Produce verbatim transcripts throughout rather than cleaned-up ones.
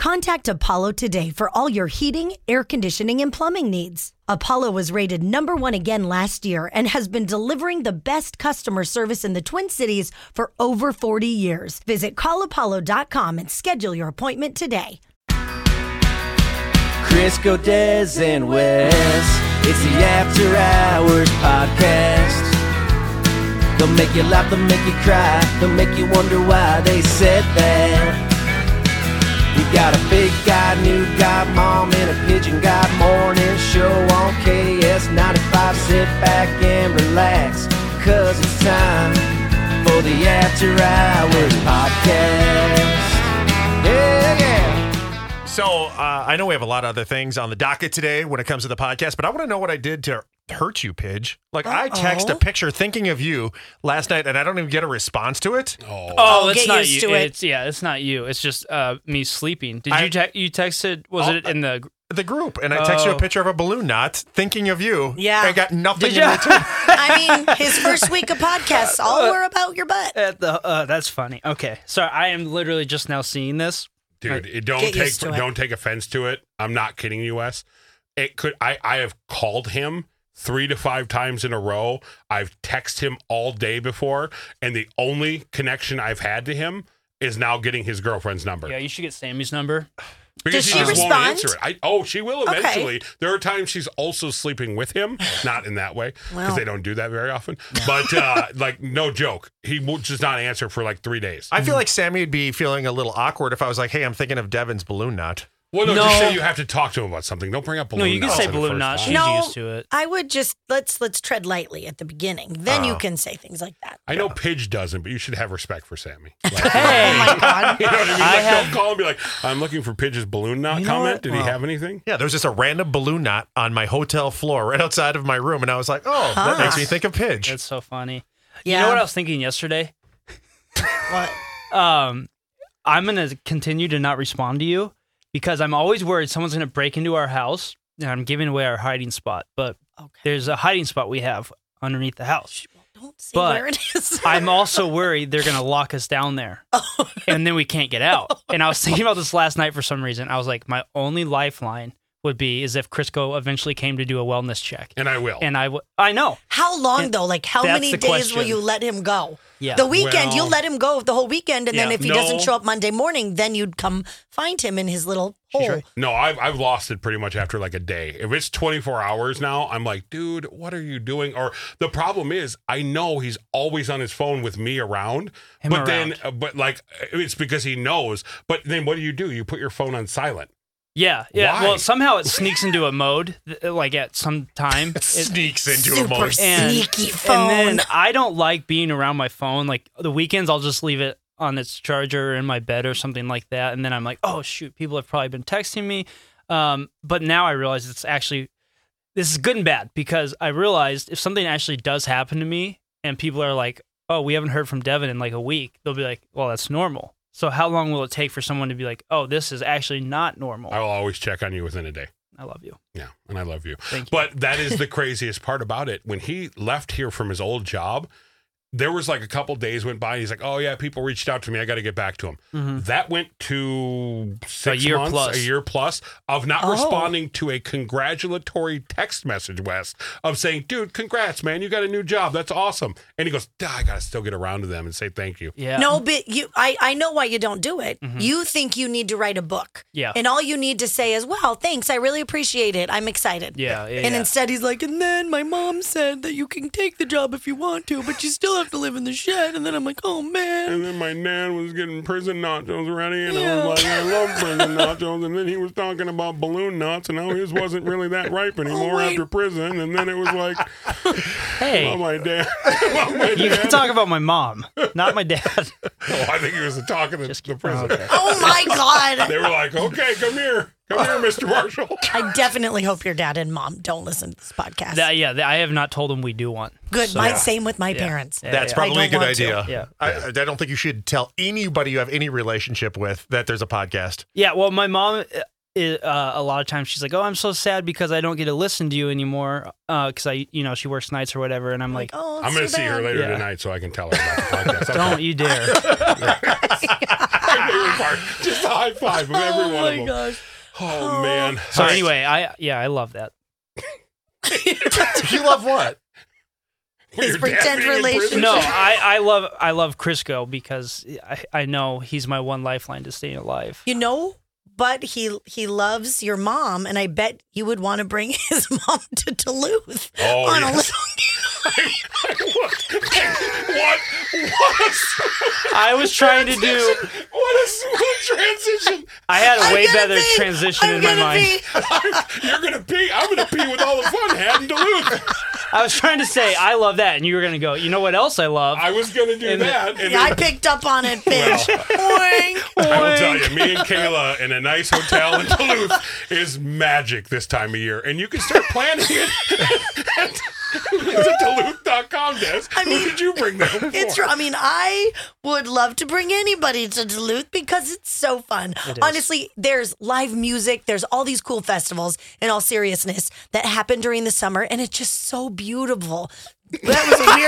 Contact Apollo today for all your heating, air conditioning, and plumbing needs. Apollo was rated number one again last year and has been delivering the best customer service in the Twin Cities for over forty years. Visit call apollo dot com and schedule your appointment today. Crisco, Des, and Wes, it's the After Hours Podcast. They'll make you laugh, they'll make you cry, they'll make you wonder why they said that. We got a big guy, new guy, mom, and a pigeon guy morning show on K S ninety-five. Sit back and relax, cause it's time for the After Hours Podcast. Yeah, yeah. So, uh, I know we have a lot of other things on the docket today when it comes to the podcast, but I want to know what I did to hurt you, Pidge. Like, Uh-oh. I text a picture thinking of you last night, and I don't even get a response to it. Oh, oh it's get not used you. to it. It's, yeah, it's not you. It's just uh, me sleeping. Did I, you te- you texted? Was oh, it in the the group? And I texted oh. you a picture of a balloon knot, thinking of you. Yeah, I got nothing Did in you? return. I mean, his first week of podcasts all were about your butt. At the uh, that's funny. Okay, so I am literally just now seeing this. Dude, it don't Get take used to it. don't take offense to it. I'm not kidding you, Wes. It could. I I have called him three to five times in a row. I've texted him all day before, and the only connection I've had to him is now getting his girlfriend's number. Yeah, you should get Sammy's number. Because Does she she just won't respond? answer it. I, oh, she will Okay. eventually. There are times she's also sleeping with him, not in that way, because Well. they don't do that very often. But uh, like, no joke, he will just not answer for like three days. I feel like Sammy would be feeling a little awkward if I was like, hey, I'm thinking of Devin's balloon knot. Well, no, No. just say you have to talk to him about something. Don't bring up balloon No, you can knots say in the balloon first knot. line. She's No. used to it. I would just let's let's tread lightly at the beginning. Then you Oh. can say things like that. I know Pidge doesn't, but you should have respect for Sammy. Like, Hey, Oh my God. you know what I mean? I Like, have- don't call and be like, I'm looking for Pidge's balloon knot You know comment. what? Did Well. he have anything? Yeah, there was just a random balloon knot on my hotel floor right outside of my room, and I was like, oh, that makes me think of Pidge. That's so funny. Yeah. You know what I was thinking yesterday? What? Um, I'm gonna continue to not respond to you because I'm always worried someone's gonna break into our house and I'm giving away our hiding spot. But Okay. there's a hiding spot we have underneath the house. Don't say But where it is. I'm also worried they're gonna lock us down there, and then we can't get out. And I was thinking about this last night for some reason. I was like, my only lifeline would be is if Crisco eventually came to do a wellness check, And I will. and I would. I know. How long And though? Like how that's many the days question. will you let him go? Yeah. The weekend, Well- you'll let him go the whole weekend, and then Yeah. if he No. doesn't show up Monday morning, then you'd come find him in his little hole. right. No, I've, I've lost it pretty much after like a day. If it's twenty-four hours now, I'm like, dude, what are you doing? Or the problem is, I know he's always on his phone with me around, Him but around. then, uh, but like, it's because he knows. But then what do you do? You put your phone on silent. Yeah, yeah. Why? Well, somehow it sneaks into a mode, th- like at some time. It It- sneaks into a Super moment. and, sneaky phone. And then I don't like being around my phone. Like the weekends, I'll just leave it on its charger in my bed or something like that. And then I'm like, oh shoot, people have probably been texting me. Um, but now I realize it's actually this is good and bad because I realized if something actually does happen to me and people are like, oh, we haven't heard from Devin in like a week, they'll be like, well, that's normal. So how long will it take for someone to be like, oh, this is actually not normal? I will always check on you within a day. I love you. Yeah, and I love you. Thank you. But that is the craziest part about it. When he left here from his old job, there was like a couple days went by. And he's like, "Oh yeah, people reached out to me. I got to get back to them." Mm-hmm. That went to six A year months, plus. a year plus of not Oh. responding to a congratulatory text message, Wes, of saying, "Dude, congrats, man, you got a new job. That's awesome." And he goes, "Duh, "I got to still get around to them and say thank you." Yeah. No, but you, I, I know why you don't do it. Mhm. You think you need to write a book. Yeah. And all you need to say is, well, thanks. I really appreciate it. I'm excited. Yeah, yeah, And yeah. instead he's like, and then my mom said that you can take the job if you want to, but you still have to live in the shed. And then I'm like, oh, man. And then my nan was getting prison nachos ready, and Yeah. I was like, I love prison nachos. And then he was talking about balloon nuts, and now his wasn't really that ripe anymore wait. after prison. And then it was like, Hey, oh, my dad. Oh, my you dad. can talk about my mom, not my dad. Oh, I think he was talking to Just the kidding. prison. Okay. Oh, my God. They were like, okay, come here. Come here, Mister Marshall. I definitely hope your dad and mom don't listen to this podcast. That, yeah, that, I have not told them we do one. Good. So- Mine, Yeah. same with my Yeah. parents. Yeah, That's yeah. probably I a don't good want to. idea. Yeah. I, I don't think you should tell anybody you have any relationship with that there's a podcast. Yeah, well, my mom, it, uh, a lot of times she's like, "Oh, I'm so sad because I don't get to listen to you anymore because I, you know, she works nights or whatever." And I'm like, oh, I'm going to so see her bad. later Yeah. tonight so I can tell her about the podcast. Okay. "Don't you dare!" My favorite part. Just a high five of every Oh one my of them. gosh. Oh, man. So All right. anyway, I yeah, I love that. You love what? Your His dad pretend being in prison? relationship. No, I, I love I love Crisco because I, I know he's my one lifeline to staying alive. You know, but he he loves your mom, and I bet you would want to bring his mom to Duluth Oh, on a yes. little. what? What? What a smooth I was trying to do. What a smooth transition. I had a I'm way gonna better pee. transition I'm in my gonna mind. pee. You're going to pee. I'm going to pee with all the fun had in Duluth. I was trying to say I love that, and you were gonna go. You know what else I love? I was going to do And the- that. And Yeah, I then- picked up on it, bitch. Oink. I will tell you, me and Kayla in a nice hotel in Duluth is magic this time of year. And you can start planning it at the Duluth dot com desk. I mean, Who did you bring them for? It's. I mean, I would love to bring anybody to Duluth because it's so fun. It is. Honestly, there's live music. There's all these cool festivals. In all seriousness, that happen during the summer, and it's just so beautiful. That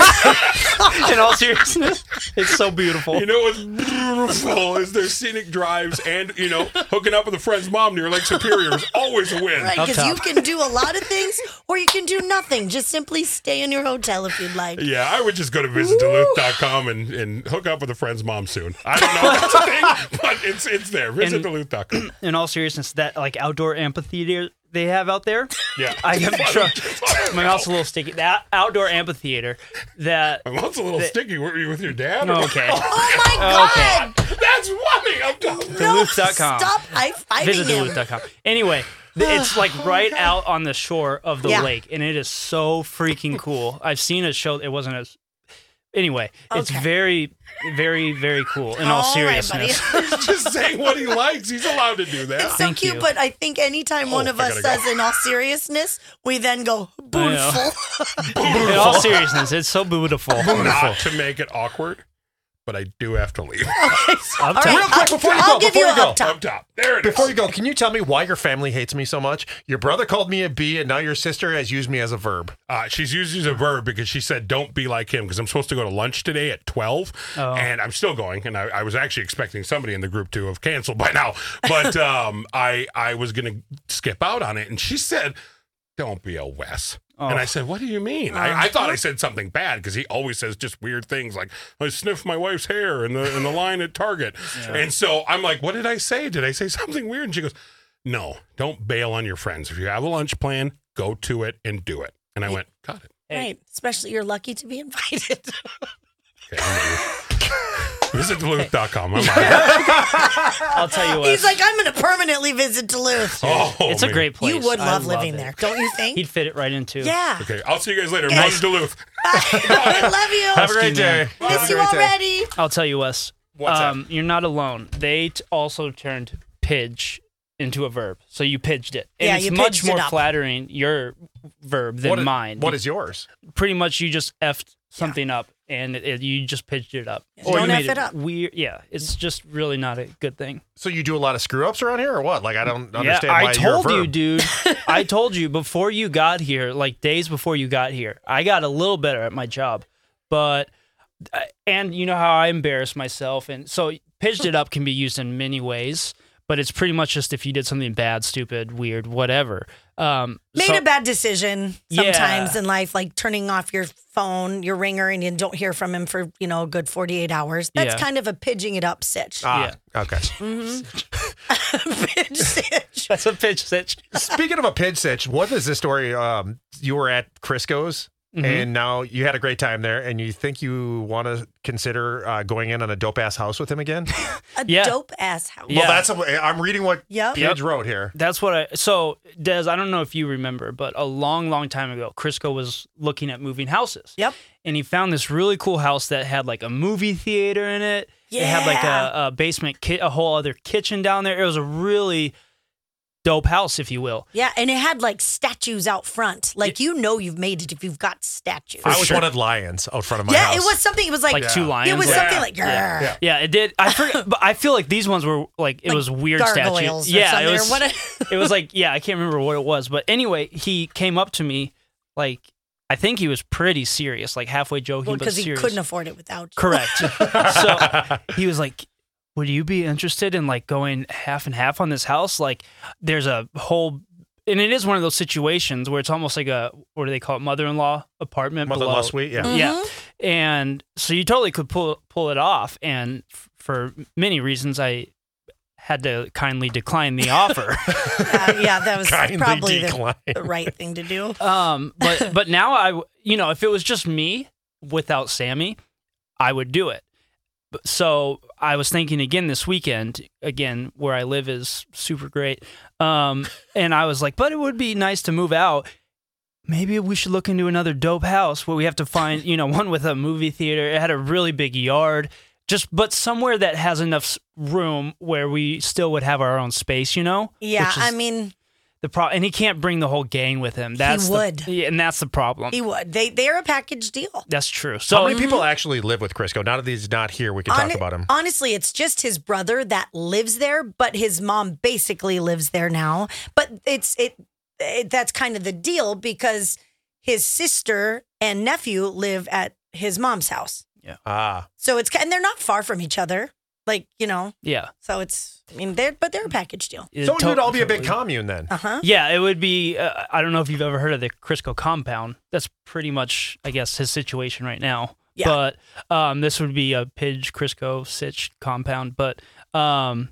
was a weird. In all seriousness, it's so beautiful. You know what's beautiful is their scenic drives and, you know, hooking up with a friend's mom near Lake Superior is always a win. Right, Up because you top. can do a lot of things, or you can do nothing. Just simply stay in your hotel if you'd like. Yeah, I would just go to visit Duluth dot com and, and hook up with a friend's mom soon. I don't know if that's a thing, but it's it's there. Visit And- Duluth dot com. In all seriousness, that like outdoor amphitheater they have out there. Yeah. I am trying. My mouth's a little sticky. That outdoor amphitheater. That My mouth's a little The- sticky. Were you with your dad? okay. Oh my God! That's funny. I'm done. No, Duluth dot com. stop high fiving Visit him. Duluth dot com. Anyway, th- it's like right out on the shore of the Yeah. lake, and it is so freaking cool. I've seen a show. It wasn't as. Anyway, it's Okay. very, very, very cool. In all, All right, buddy. seriousness, He's just saying what he likes. He's allowed to do that. It's so Thank cute, you. but I think anytime one Oh, of I us gotta go. says in all seriousness, we then go beautiful. in all seriousness, it's so beautiful. Not to make it awkward, but I do have to leave. Up All top. right, Real quick, I'll- before you I'll go, give before you you go. up top. Up top. There it is. Before you go, can you tell me why your family hates me so much? Your brother called me a bee, and now your sister has used me as a verb. Uh, she's used as a verb because she said, don't be like him, because I'm supposed to go to lunch today at twelve, Oh. and I'm still going, and I, I was actually expecting somebody in the group to have canceled by now, but um, I, I was going to skip out on it, and she said, don't be a Wes. Oh. And I said, what do you mean? I, I thought I said something bad because he always says just weird things like, I sniffed my wife's hair in the in the line at Target. And so I'm like, what did I say? Did I say something weird? And she goes, no, don't bail on your friends. If you have a lunch plan, go to it and do it. And I went, got it. Right. Especially you're lucky to be invited. Okay, visit Duluth dot com. I'm out. I'll tell you what. He's like, I'm going to permanently visit Duluth. Oh, it's a man. great place. You would I love love living it. there, don't you think? He'd fit it right into. Yeah. Okay, I'll see you guys later. Nice. Love Duluth. I love you. Have a great Husky man. day. Have a Miss you great day. already. I'll tell you, Wes. What's um, you're not alone. They t- also turned pidge into a verb, so you pidged it, and Yeah, it's you much pidged it more up. flattering your verb than What is, mine. What is yours? Pretty much you just effed something up, and it, it- you just pitched it up. Don't you F made it up. Weird. Yeah, it's just really not a good thing. So you do a lot of screw ups around here, or what? Like I don't understand yeah, why I you're a told you, verb. dude. I told you before you got here, like days before you got here. I got a little better at my job, but uh, and you know how I embarrass myself, and so pitched it up can be used in many ways. But it's pretty much just if you did something bad, stupid, weird, whatever. Um, Made so- a bad decision Yeah. sometimes in life, like turning off your phone, your ringer, and you don't hear from him for, you know, a good forty-eight hours. That's Yeah. kind of a pidging it up sitch. Ah, okay. Pidge sitch. That's a pitch sitch. Speaking of a pidge sitch, what is this story? Um, you were at Crisco's, Mm-hmm. and now you had a great time there, and you think you want to consider uh, going in on a dope ass house with him again? A Yeah. dope ass house. Yeah. Well, that's a, I'm reading what Yep. Pidge wrote here. That's what I. So, Des, I don't know if you remember, but a long, long time ago, Crisco was looking at moving houses. Yep. And he found this really cool house that had like a movie theater in it. It had like Yeah. a, a basement, ki- a whole other kitchen down there. It was a really dope house, if you will. Yeah, and it had like statues out front. Like you know you've made it if you've got statues. I always wanted lions out front of my yeah, house. it was something. It was like, Like two lions. It was Yeah. something like Yeah. Yeah. Yeah, it did. I forget, but I feel like these ones were like it Like was weird gargoyles statues. or Yeah, something, it or was. what It was like yeah, I can't remember what it was, but anyway, he came up to me like I think he was pretty serious, like halfway joking, but because he serious. couldn't afford it without you. Correct. So he was like, "Would you be interested in like going half and half on this house? Like, there's a whole." And it is one of those situations where it's almost like a, what do they call it, mother-in-law apartment. Mother-in-law below. suite, yeah. Mhm. Yeah. And so you totally could pull pull it off. And f- for many reasons, I had to kindly decline the offer. Uh, yeah, that was Kindly probably decline. the, the right thing to do. um, but but now I, w- you know, if it was just me without Sammy, I would do it. But- So I was thinking again this weekend, again, where I live is super great. Um, and I was like, but it would be nice to move out. Maybe we should look into another dope house where we have to find, you know, one with a movie theater. It had a really big yard, just but somewhere that has enough s- room where we still would have our own space, you know? Yeah, Which is I mean, the pro- and he can't bring the whole gang with him. That's the- would. yeah, and that's the problem. he would. They they're a package deal. That's true. So How many people actually live with Crisco? Now that he's not here, we can talk Hon- about him. Honestly, it's just his brother that lives there, but his mom basically lives there now. But it's it, it that's kind of the deal because his sister and nephew live at his mom's house. Ah, So it's and they're not far from each other. Like, you know, yeah, so it's I mean they're but they're a package deal. It so it would to- all be a big totally- commune then. Uh-huh. Yeah, it would be. Uh, I don't know if you've ever heard of the Crisco compound. That's pretty much, I guess, his situation right now. Yeah. But um, this would be a Pidge, Crisco, Sitch compound. But um,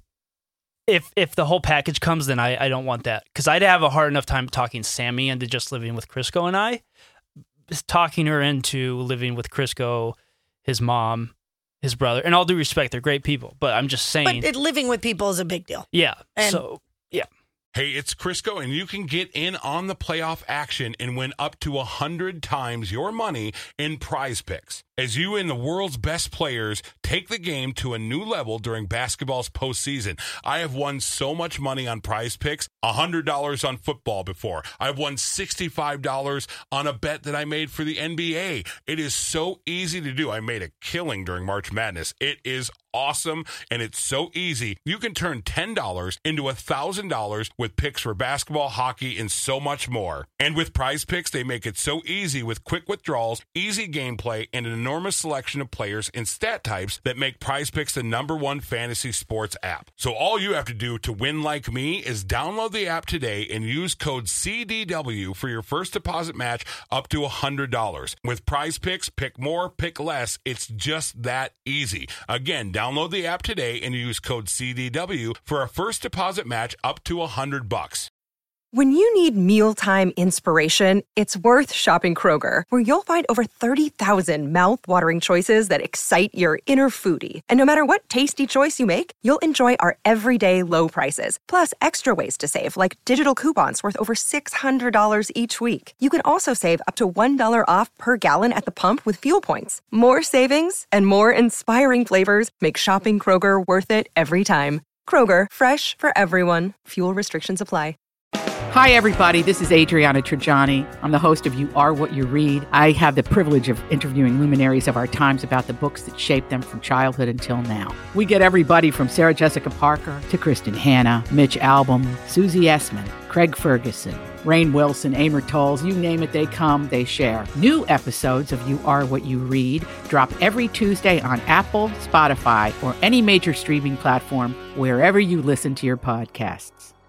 if if the whole package comes, then I, I don't want that because I'd have a hard enough time talking Sammy into just living with Crisco and I, just talking her into living with Crisco, his mom, his brother. And all due respect, they're great people. But I'm just saying, But it, living with people is a big deal. yeah. and- so yeah. Hey, it's Crisco, and you can get in on the playoff action and win up to one hundred times your money in Prize Picks. As you and the world's best players take the game to a new level during basketball's postseason. I have won so much money on Prize Picks, one hundred dollars on football before. I've won sixty-five dollars on a bet that I made for the N B A. It is so easy to do. I made a killing during March Madness. It is awesome, and it's so easy. You can turn ten dollars into one thousand dollars with picks for basketball, hockey, and so much more. And with Prize Picks, they make it so easy with quick withdrawals, easy gameplay, and an enormous selection of players and stat types that make Prize Picks the number one fantasy sports app. So all you have to do to win like me is download the app today and use code C D W for your first deposit match up to one hundred dollars. With Prize Picks, pick more, pick less. It's just that easy. Again, download the app today and use code C D W for a first deposit match up to one hundred bucks. When you need mealtime inspiration, it's worth shopping Kroger, where you'll find over thirty thousand mouth-watering choices that excite your inner foodie. And no matter what tasty choice you make, you'll enjoy our everyday low prices, plus extra ways to save, like digital coupons worth over six hundred dollars each week. You can also save up to one dollar off per gallon at the pump with fuel points. More savings and more inspiring flavors make shopping Kroger worth it every time. Kroger, fresh for everyone. Fuel restrictions apply. Hi, everybody. This is Adriana Trajani. I'm the host of You Are What You Read. I have the privilege of interviewing luminaries of our times about the books that shaped them from childhood until now. We get everybody from Sarah Jessica Parker to Kristen Hanna, Mitch Albom, Susie Essman, Craig Ferguson, Rainn Wilson, Amor Tolls, you name it, they come, they share. New episodes of You Are What You Read drop every Tuesday on Apple, Spotify, or any major streaming platform wherever you listen to your podcasts.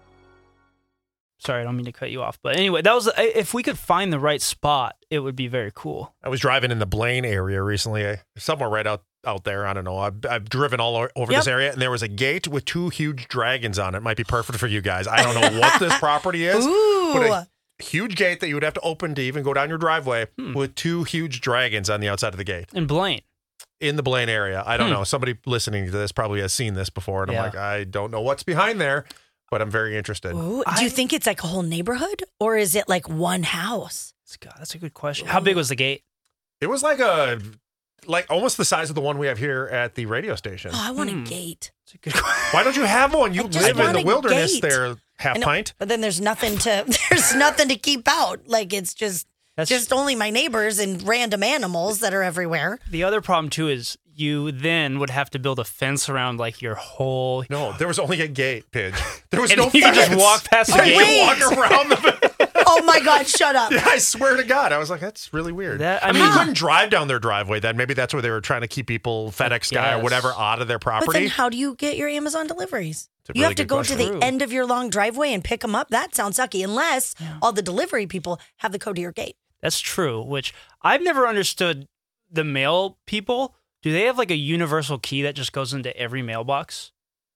Sorry, I don't mean to cut you off. But anyway, that was if we could find the right spot, it would be very cool. I was driving in the Blaine area recently, I- somewhere right out, out there. I don't know. I've, I've driven all o- over Yep. this area, and there was a gate with two huge dragons on it. Might be perfect for you guys. I don't know what this property is, but Ooh. a huge gate that you would have to open to even go down your driveway with two huge dragons on the outside of the gate In Blaine. in the Blaine area. I don't Hmm. know. Somebody listening to this probably has seen this before, and Yeah. I'm like, I don't know what's behind there, but I'm very interested. Ooh, do you think it's like a whole neighborhood or is it like one house? God, that's a good question. How big was the gate? It was like a, like almost the size of the one we have here at the radio station. Oh, I want Hmm. a gate. That's a good question. Why don't you have one? You I just live in want the a wilderness gate. there. half I know, pint. But then there's nothing to there's nothing to keep out. Like it's just That's just only my neighbors and random animals that are everywhere. the other problem too is you then would have to build a fence around like your whole. No, there was only a gate, Pidge. There was And no you could fence. just walk past the Oh, gate. wait. Walk around the. Oh my God! Shut up. Yeah, I swear to God, I was like, that's really weird. That- I I, mean, mean- you couldn't drive down their driveway then. Maybe that's where they were trying to keep people, FedEx guy or Yes. whatever, out of their But then, property. how do you get your Amazon deliveries? It's a You really have to good go question. to the True. end of your long driveway and pick them up. That sounds sucky, unless all the delivery people have the code to your gate. That's true. Which I've never understood. The mail people, do they have like a universal key that just goes into every mailbox?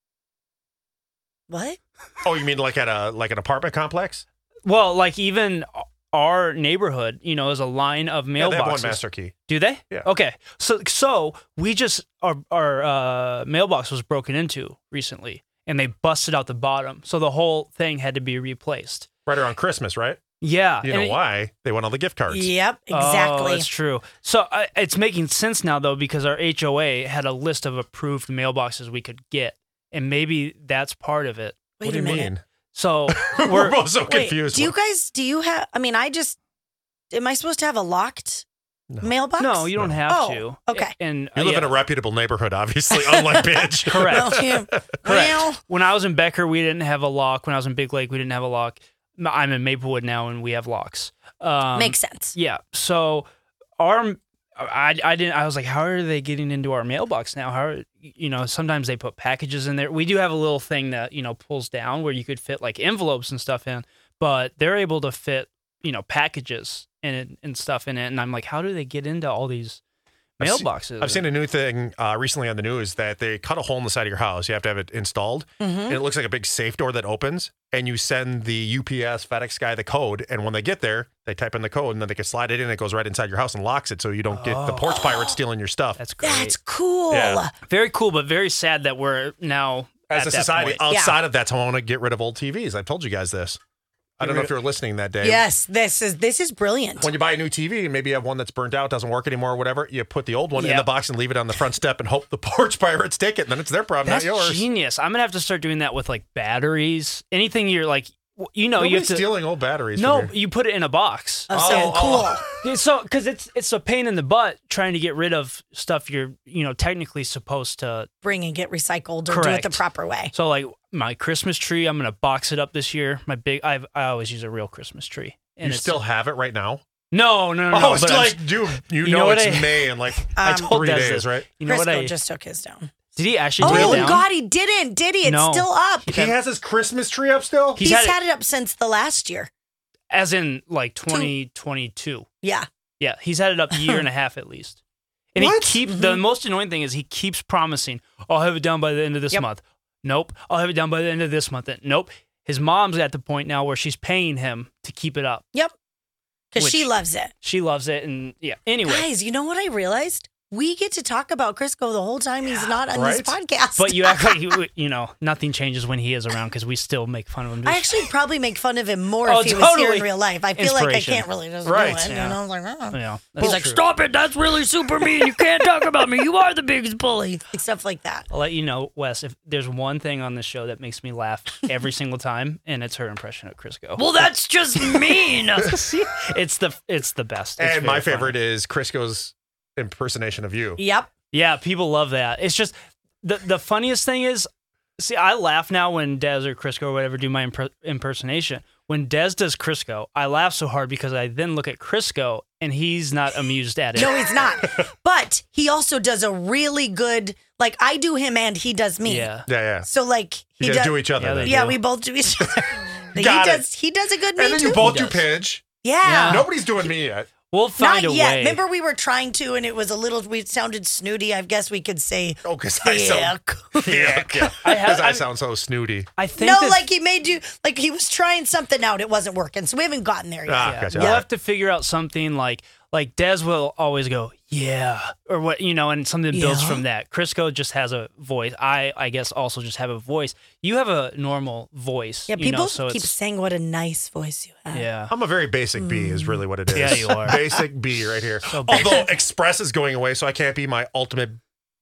What? Oh, you mean like at a like an apartment complex? Well, like even our neighborhood, you know, is a line of Yeah, mailboxes. they have one master key. Do they? Yeah. Okay. So so we just our our uh, mailbox was broken into recently, and they busted out the bottom, so the whole thing had to be replaced. Right around Christmas, right? Yeah. You and know it- why? They want all the gift cards. Yep, Oh, exactly. that's true. So uh, it's making sense now, though, because our H O A had a list of approved mailboxes we could get, and maybe that's part of it. Wait what do a you minute. mean? So We're we're both so Wait, confused. do you guys? Do you have? I mean, I just. Am I supposed to have a locked No. mailbox? no, you don't have Oh, to. okay. And You uh, live yeah, in a reputable neighborhood, obviously, unlike Pidge. correct. Well, yeah. Correct. Well, When I was in Becker, we didn't have a lock. When I was in Big Lake, we didn't have a lock. I'm in Maplewood now, and we have locks. Um, makes sense. Yeah. So our, I, I didn't. I was like, how are they getting into our mailbox now? How are, you know? Sometimes they put packages in there. We do have a little thing that you know pulls down where you could fit like envelopes and stuff in, but they're able to fit you know packages and and stuff in it. And I'm like, how do they get into all these I've seen- mailboxes? I've seen a new thing uh, recently on the news that they cut a hole in the side of your house. You have to have it installed, and it looks like a big safe door that opens. And you send the U P S FedEx guy the code, and when they get there, they type in the code, and then they can slide it in. It goes right inside your house and locks it, so you don't get the porch pirates stealing your stuff. That's great. That's cool. Yeah. Very cool, but very sad that we're now As at a that society, point. outside of that, so I want to get rid of old T Vs. I've told you guys this. I don't know if you were listening that day. Yes, this is this is brilliant. When you buy a new T V, maybe you have one that's burnt out, doesn't work anymore, or whatever. You put the old one in Yep. the box and leave it on the front step and hope the porch pirates take it. And then it's their problem, That's not yours. genius. I'm gonna have to start doing that with like batteries. Anything you're like, w- you know, you have Nobody's to. stealing old batteries. No, from here. you put it in a box. I'm saying oh, cool. oh. Yeah, So, because it's it's a pain in the butt trying to get rid of stuff you're you know technically supposed to. Bring and get recycled or do it the Correct. proper way. So, like my Christmas tree, I'm gonna box it up this year. My big, I I always use a real Christmas tree. You And it's, still have it right now? no, no, no, Oh, no. it's but I'm- like, dude, you, You know, know what it's I- May in like I Um, told three Des days, this. right? You know what Crisco I just took his down. did he actually Oh take it down? God, he didn't, did he? It's No. still up. He has his Christmas tree up still? He's He's, had it- had, it, up since the last year. As in like twenty twenty-two. Yeah. Yeah, he's had it up a year and a half at least. And What? he keeps the most annoying thing is he keeps promising, I'll have it done by the end of this Yep. month. Nope. I'll have it done by the end of this month. Nope. His mom's at the point now where she's paying him to keep it up. Yep. Because she Which- loves it. She loves it, and yeah. Anyway, Guys, you know what I realized? We get to talk about Crisco the whole time he's not on this right? podcast. but you act like you, you know nothing changes when he is around because we still make fun of him. I actually probably make fun of him more Oh, if he was here totally. in real life. I feel like I Inspiration. can't really just Right. do it. Yeah. You know, I was like, oh. yeah, He's that's like, true. stop it. That's really super mean. You can't talk about me. You are the biggest bully. Like, stuff like that. I'll let you know, Wes. If there's one thing on this show that makes me laugh every single time, and it's her impression of Crisco. Well, that's just mean. it's the it's the best. It's And my very favorite funny. is Crisco's impersonation of you. Yep. Yeah, people love that. It's just the the funniest thing is, see, I laugh now when Des or Crisco or whatever do my imp- impersonation. When Des does Crisco, I laugh so hard because I then look at Crisco and he's not amused at it. No, he's not. But he also does a really good, like, I do him and he does me. Yeah. Yeah, yeah. So, like, he You guys does. do each other. Yeah, then. they yeah, do. we both do each other. he Got it. does. He does a good me And then too. you both He do does. Pidge. yeah. Yeah. Nobody's doing me yet. We'll find Not a yet. way. Remember, we were trying to, and it was a little. We sounded snooty. I guess we could say. Oh, because I sound. Yeah, yeah. I have- Because I I- sound so snooty. I think No, that- like he made you. Like he was trying something out. It wasn't working. So we haven't gotten there yet. Ah, yeah, gotcha. we'll All have to figure out something like like Des will always go yeah or what you know, and something builds Yeah. from that. Crisco just has a voice. I I guess also just have a voice. You have a normal voice. Yeah, you people know, so keep it's, saying what a nice voice you have. yeah. I'm a very basic B, is really what it is. Yeah, you are. Basic B right here. So basic. Although Express is going away, so I can't be my ultimate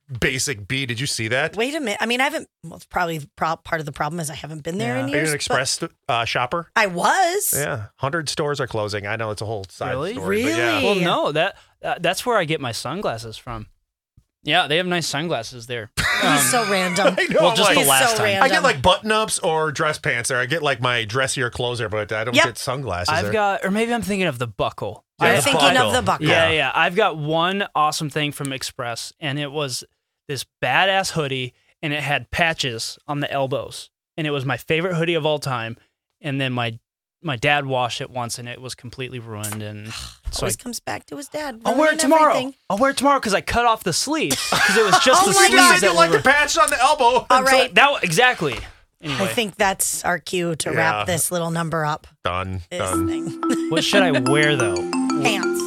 basic B. Did you see that? Wait a minute. I mean, I haven't. Well, it's probably pro- part of the problem is I haven't been there Yeah. in Are you years. an but Express uh, shopper? I was. Yeah, one hundred stores are closing. I know it's a whole side Really? story. But yeah. Really? Well, no, that uh, that's where I get my sunglasses from. Yeah, they have nice sunglasses there. Um, He's so random. I know. well, I'm just like, the He's last so time. random. I get like button ups or dress pants there. I get like my dressier clothes there, but I don't Yep. get sunglasses I've there. got, or maybe I'm thinking of the buckle. Yeah, I'm the thinking buckle. of the buckle. Yeah, yeah. I've got one awesome thing from Express, and it was this badass hoodie, and it had patches on the elbows, and it was my favorite hoodie of all time. And then my my dad washed it once, and it was completely ruined. And so I, Always comes back to his dad. I'll wear it ruining tomorrow. everything. I'll wear it tomorrow because I cut off the sleeves because it was just Oh the my sleeves God. I that didn't like were. the patch on the elbow. All right. That exactly. Anyway, I think that's our cue to Yeah. wrap this little number up. Done. This Done. thing. what should I wear though? Pants.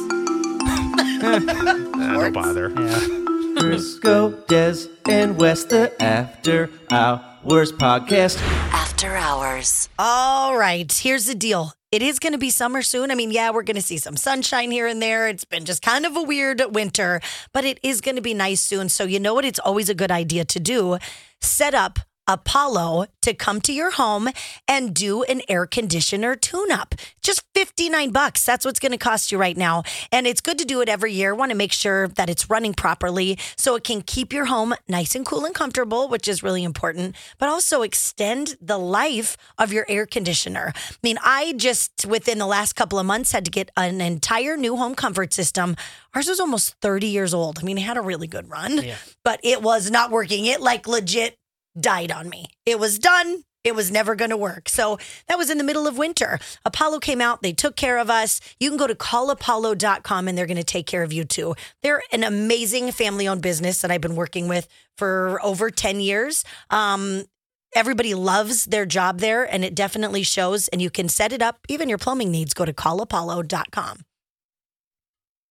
Nah, don't bother. Yeah. Briscoe, Des, and Wes, the After Hours Podcast. After Hours. All right, here's the deal. It is going to be summer soon. I mean, yeah, we're going to see some sunshine here and there. It's been just kind of a weird winter, but it is going to be nice soon. So you know what? It's always a good idea to do. Set up Apollo to come to your home and do an air conditioner tune-up. Just fifty-nine bucks. That's what's going to cost you right now. And it's good to do it every year. Want to make sure that it's running properly so it can keep your home nice and cool and comfortable, which is really important, but also extend the life of your air conditioner. I mean, I just, within the last couple of months, had to get an entire new home comfort system. Ours was almost thirty years old. I mean, it had a really good run, Yeah. but it was not working. It like legit died on me. It was done. It was never going to work. So that was in the middle of winter. Apollo came out. They took care of us. You can go to call apollo dot com and they're going to take care of you too. They're an amazing family-owned business that I've been working with for over ten years. Um, everybody loves their job there and it definitely shows, and you can set it up. Even your plumbing needs, go to call apollo dot com.